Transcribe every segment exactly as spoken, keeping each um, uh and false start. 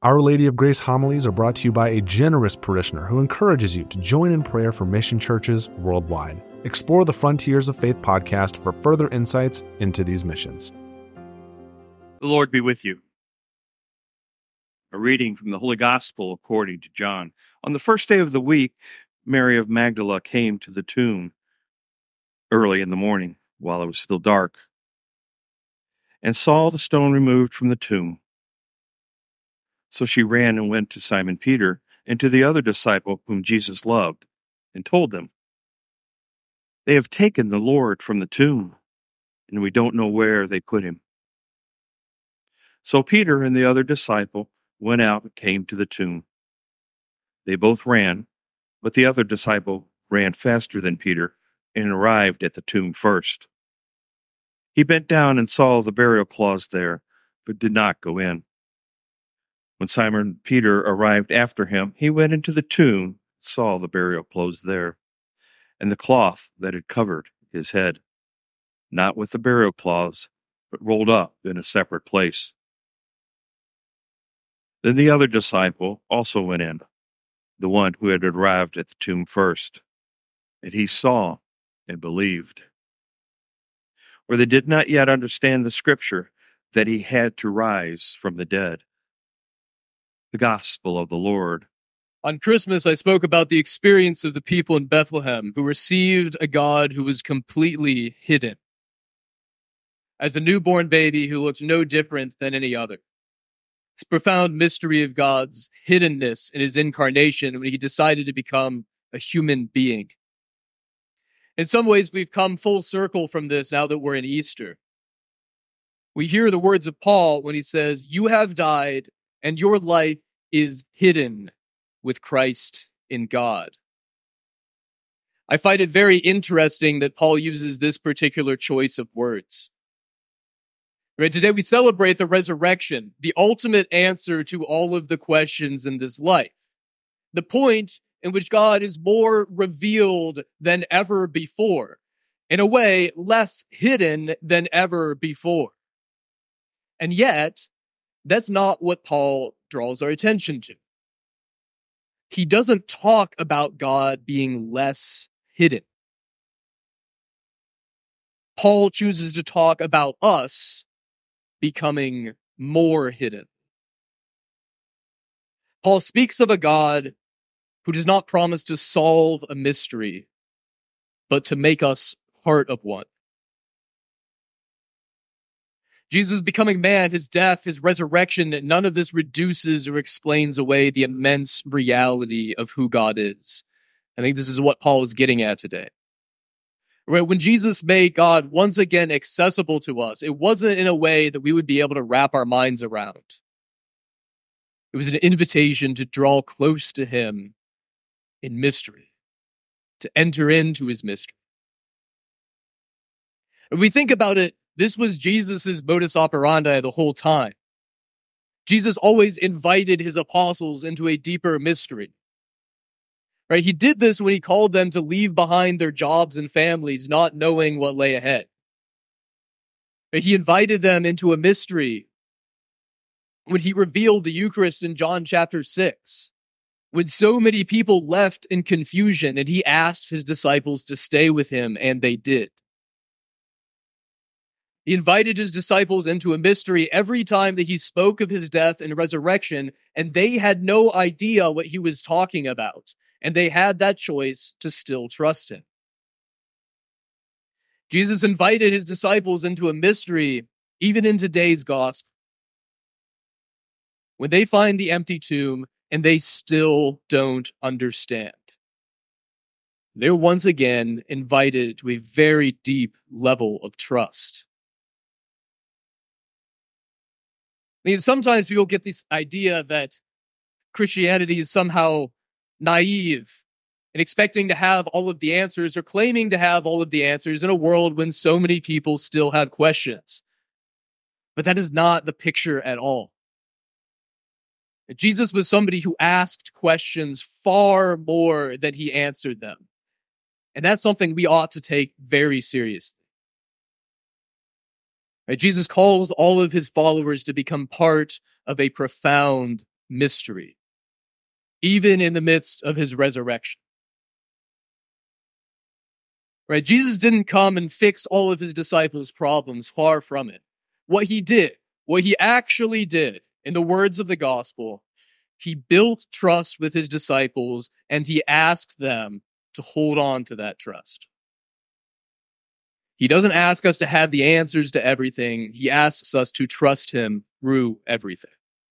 Our Lady of Grace homilies are brought to you by a generous parishioner who encourages you to join in prayer for mission churches worldwide. Explore the Frontiers of Faith podcast for further insights into these missions. The Lord be with you. A reading from the Holy Gospel according to John. On the first day of the week, Mary of Magdala came to the tomb early in the morning, while it was still dark, and saw the stone removed from the tomb. So she ran and went to Simon Peter and to the other disciple whom Jesus loved, and told them, "They have taken the Lord from the tomb, and we don't know where they put him." So Peter and the other disciple went out and came to the tomb. They both ran, but the other disciple ran faster than Peter and arrived at the tomb first. He bent down and saw the burial cloths there, but did not go in. When Simon Peter arrived after him, he went into the tomb and saw the burial clothes there, and the cloth that had covered his head, not with the burial cloths, but rolled up in a separate place. Then the other disciple also went in, the one who had arrived at the tomb first, and he saw and believed. For they did not yet understand the scripture that he had to rise from the dead. The Gospel of the Lord. On Christmas, I spoke about the experience of the people in Bethlehem who received a God who was completely hidden, as a newborn baby who looked no different than any other. This profound mystery of God's hiddenness in his incarnation when he decided to become a human being. In some ways, we've come full circle from this now that we're in Easter. We hear the words of Paul when he says, "You have died, and your life is hidden with Christ in God." I find it very interesting that Paul uses this particular choice of words. Right, today we celebrate the resurrection, the ultimate answer to all of the questions in this life. The point in which God is more revealed than ever before. In a way, less hidden than ever before. And yet, that's not what Paul draws our attention to. He doesn't talk about God being less hidden. Paul chooses to talk about us becoming more hidden. Paul speaks of a God who does not promise to solve a mystery, but to make us part of one. Jesus becoming man, his death, his resurrection, none of this reduces or explains away the immense reality of who God is. I think this is what Paul is getting at today. Right? When Jesus made God once again accessible to us, it wasn't in a way that we would be able to wrap our minds around. It was an invitation to draw close to him in mystery, to enter into his mystery. When we think about it, this was Jesus' modus operandi the whole time. Jesus always invited his apostles into a deeper mystery. Right? He did this when he called them to leave behind their jobs and families, not knowing what lay ahead. Right? He invited them into a mystery when he revealed the Eucharist in John chapter six. When so many people left in confusion and he asked his disciples to stay with him, and they did. He invited his disciples into a mystery every time that he spoke of his death and resurrection, and they had no idea what he was talking about. And they had that choice to still trust him. Jesus invited his disciples into a mystery, even in today's gospel. When they find the empty tomb and they still don't understand, they're once again invited to a very deep level of trust. I mean, sometimes people get this idea that Christianity is somehow naive and expecting to have all of the answers or claiming to have all of the answers in a world when so many people still had questions. But that is not the picture at all. Jesus was somebody who asked questions far more than he answered them. And that's something we ought to take very seriously. Right? Jesus calls all of his followers to become part of a profound mystery, even in the midst of his resurrection. Right? Jesus didn't come and fix all of his disciples' problems, far from it. What he did, what he actually did, in the words of the gospel, he built trust with his disciples and he asked them to hold on to that trust. He doesn't ask us to have the answers to everything. He asks us to trust him through everything.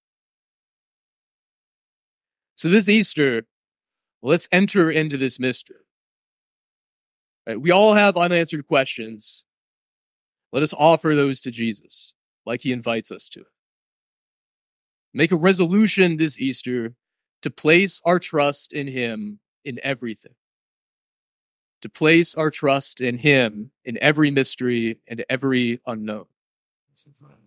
So this Easter, let's enter into this mystery. Right? We all have unanswered questions. Let us offer those to Jesus, like he invites us to. Make a resolution this Easter to place our trust in him in everything. To place our trust in him in every mystery and every unknown.